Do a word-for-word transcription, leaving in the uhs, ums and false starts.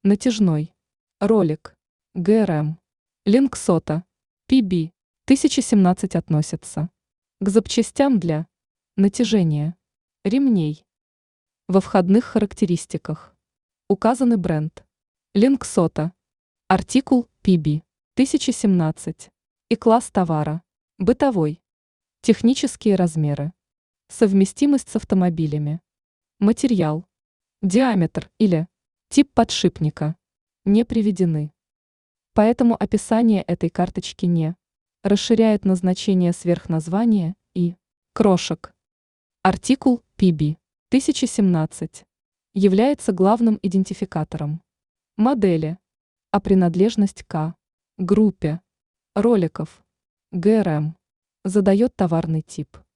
Натяжной. Ролик. ГРМ. Линксота. пи би. тысяча семнадцать относится к запчастям для натяжения ремней. Во входных характеристиках указаны бренд Линксота, артикул пи би тысяча семнадцать и класс товара бытовой, технические размеры, совместимость с автомобилями, материал, диаметр или тип подшипника не приведены. Поэтому описание этой карточки не расширяет назначение сверхназвания и крошек. Артикул пи би тысяча семнадцать является главным идентификатором модели, а принадлежность к группе роликов ГРМ задает товарный тип.